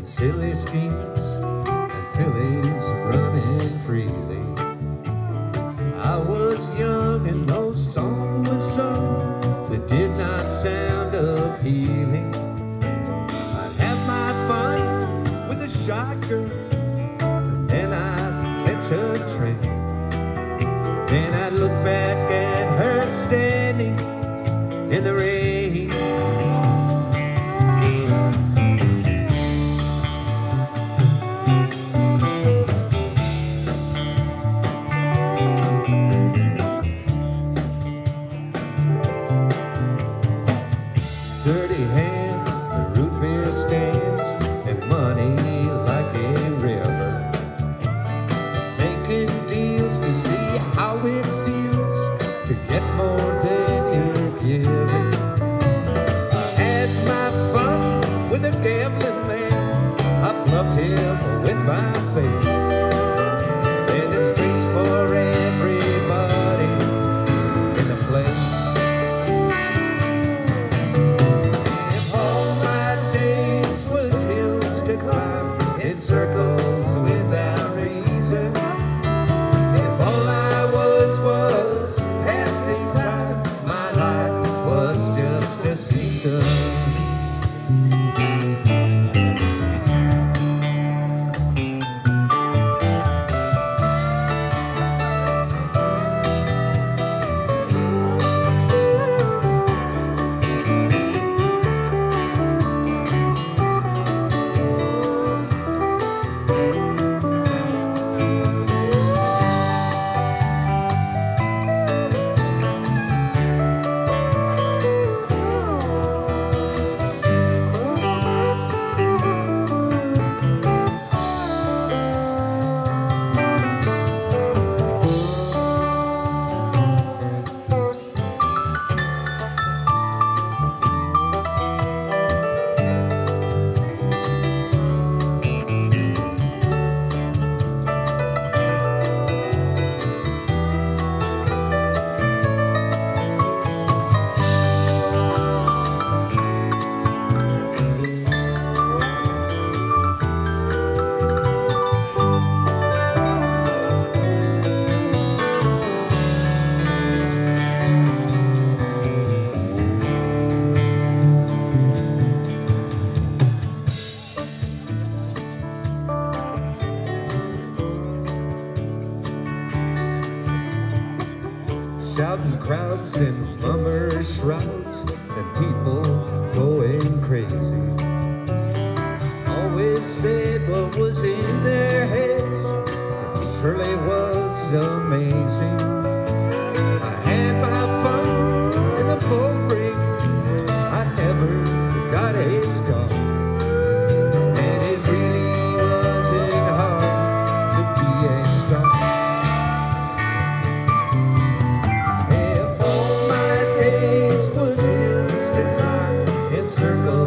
and silly schemes and fillies running freely. I was young and no song was sung that did not sound appealing. I'd have my fun with a shy girl, and then I'd catch a train. Then I'd look back at her standing in the rain. Dirty hands, root beer stands, and money like a river. Making deals to see how it feels to get more than you're giving. I had my fun with a gambling man. I bluffed him with my face. And it's drinks for everybody in the place. Circles without reason. If all I was passing time, my life was just a season. Shouting crowds in mummer shrouds and people going crazy. Always said what was in their heads. It surely was amazing. I had my fun in the bull ring. I never got a scar. And it really wasn't hard to be a star. Circle